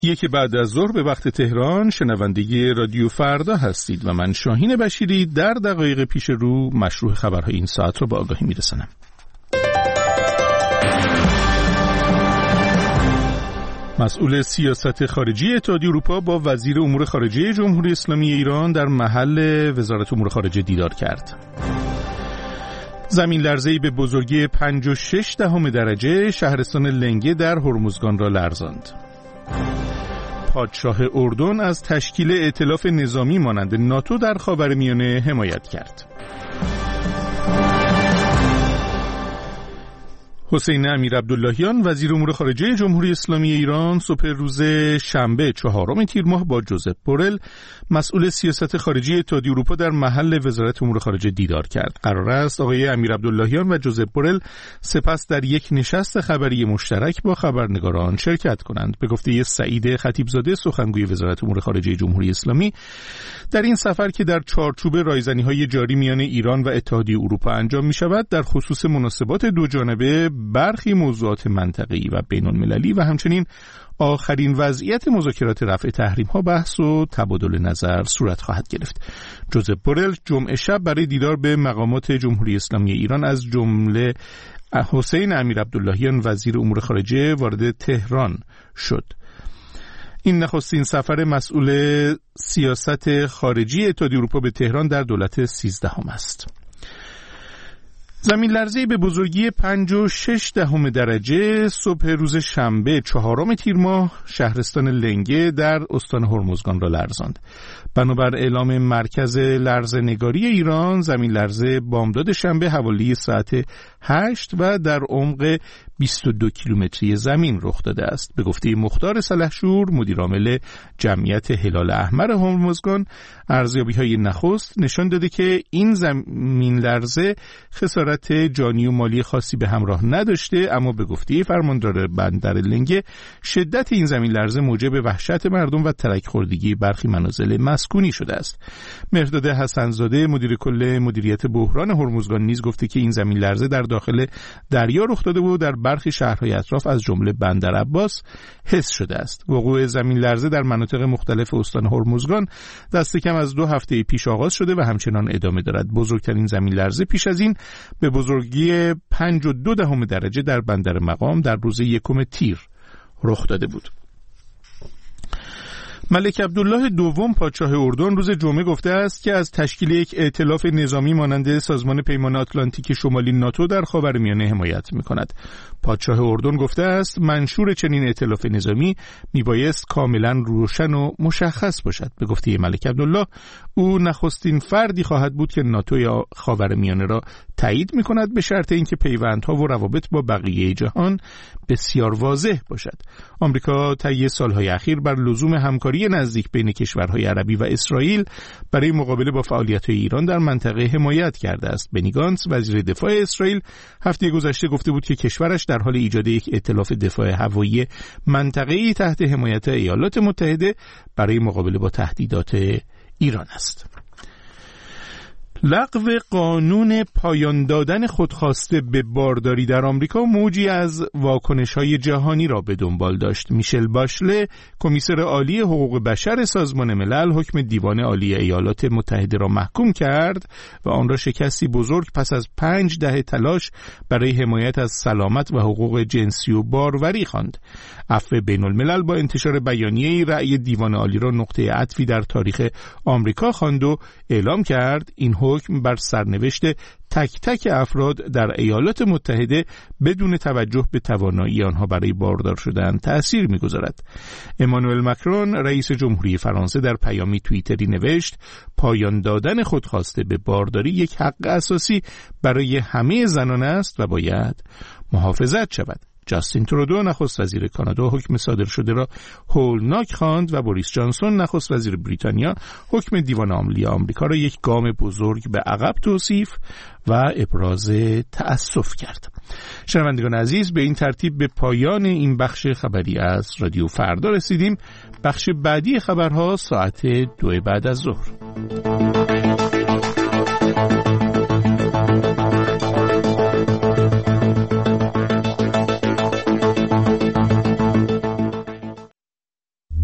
یک بعد از ظهر به وقت تهران شنونده رادیو فردا هستید و من شاهین بشیری در دقایق پیش رو مشروع خبرهای این ساعت را به آگاهی میرسانم. مسئول سیاست خارجی اتحادیه اروپا با وزیر امور خارجه جمهوری اسلامی ایران در محل وزارت امور خارجه دیدار کرد. زمین لرزه‌ای به بزرگی 5.6 درجه شهرستان لنگه در هرمزگان را لرزاند. پادشاه اردن از تشکیل ائتلاف نظامی مانند ناتو در خاورمیانه حمایت کرد. حسین امیرعبداللهیان وزیر امور خارجه جمهوری اسلامی ایران صبح روز شنبه 4 تیر ماه با جوزپ بورل مسئول سیاست خارجی اتحادیه اروپا در محل وزارت امور خارجه دیدار کرد. قرار است آقای امیرعبداللهیان و جوزپ بورل سپس در یک نشست خبری مشترک با خبرنگاران شرکت کنند. به گفته سعید خطیبزاده سخنگوی وزارت امور خارجه جمهوری اسلامی، در این سفر که در چارچوب رایزنی‌های جاری میان ایران و اتحادیه اروپا انجام می‌شود، در خصوص مناسبات دو جانبه برخی موضوعات منطقه‌ای و بین‌المللی و همچنین آخرین وضعیت مذاکرات رفع تحریم‌ها بحث و تبادل نظر صورت خواهد گرفت. جوزپ بورل جمعه شب برای دیدار به مقامات جمهوری اسلامی ایران از جمله حسین امیرعبداللهیان وزیر امور خارجه وارد تهران شد. این نخستین سفر مسئول سیاست خارجی اتحادیه اروپا به تهران در دولت 13 است. زمین لرزه‌ای به بزرگی 5.6 درجه صبح روز شنبه 4 تیر ماه شهرستان لنگه در استان هرمزگان را لرزاند. بنابر اعلام مرکز لرزه‌نگاری ایران، زمین لرزه بامداد شنبه حوالی ساعت 8 و در عمق 22 کیلومتری زمین رخ داده است. به گفته مختار سلحشور مدیرعامل جمعیت هلال احمر هرمزگان، ارزیابی‌های نخست نشان داده که این زمین لرزه خسارت جانی و مالی خاصی به همراه نداشته، اما به گفته فرماندار بندر لنگه شدت این زمین لرزه موجب وحشت مردم و ترک خوردگی برخی منازل مسکونی شده است. مهرداد حسنزاده مدیر کل مدیریت بحران هرمزگان نیز گفته که این زمین لرزه در داخل دریا رخ داده و در برخی شهرهای اطراف از جمله بندر عباس حس شده است. وقوع زمین لرزه در مناطق مختلف استان هرمزگان دست کم از 2 هفته پیش آغاز شده و همچنان ادامه دارد. بزرگترین زمین لرزه پیش از این به بزرگی 5.2 درجه در بندر مقام در روز 1 تیر رخ داده بود. ملک عبدالله دوم پادشاه اردن روز جمعه گفته است که از تشکیل یک ائتلاف نظامی مانند سازمان پیمان آتلانتیک شمالی ناتو در خاورمیانه حمایت می‌کند. پادشاه اردن گفته است منشور چنین ائتلاف نظامی میبایست کاملا روشن و مشخص باشد. به گفته ملک عبدالله او نخستین فردی خواهد بود که ناتو خاورمیانه را تایید می‌کند به شرط اینکه پیوندها و روابط با بقیه جهان بسیار واضح باشد. آمریکا طی سالهای اخیر بر لزوم همکاری نزدیک بین کشورهای عربی و اسرائیل برای مقابله با فعالیت‌های ایران در منطقه حمایت کرده است. بنی گانتز وزیر دفاع اسرائیل هفته گذشته گفته بود که کشورش در حال ایجاد یک ائتلاف دفاع هوایی منطقه‌ای تحت حمایت ایالات متحده برای مقابله با تهدیدات ایران است. لغو قانون پایان دادن خودخواسته به بارداری در آمریکا موجی از واکنش‌های جهانی را به دنبال داشت. میشل باشله، کمیسر عالی حقوق بشر سازمان ملل، حکم دیوان عالی ایالات متحده را محکوم کرد و آن را شکستی بزرگ پس از 5 دهه تلاش برای حمایت از سلامت و حقوق جنسی و باروری خواند. عفو بین الملل با انتشار بیانیه‌ای رأی دیوان عالی را نقطه عطفی در تاریخ آمریکا خواند و اعلام کرد این حکم بر سرنوشت تک تک افراد در ایالات متحده بدون توجه به توانایی آنها برای باردار شدن تأثیر می‌گذارد. امانوئل مکرون رئیس جمهوری فرانسه در پیامی توییتری نوشت پایان دادن خودخواسته به بارداری یک حق اساسی برای همه زنان است و باید محافظت شود. جاستین ترودو نخست وزیر کانادا حکم صادر شده را هولناک خواند و بوریس جانسون نخست وزیر بریتانیا حکم دیوان عالی آمریکا را یک گام بزرگ به عقب توصیف و ابراز تأسف کرد. شنوندگان عزیز، به این ترتیب به پایان این بخش خبری از رادیو فردا رسیدیم. بخش بعدی خبرها ساعت 2 بعد از ظهر.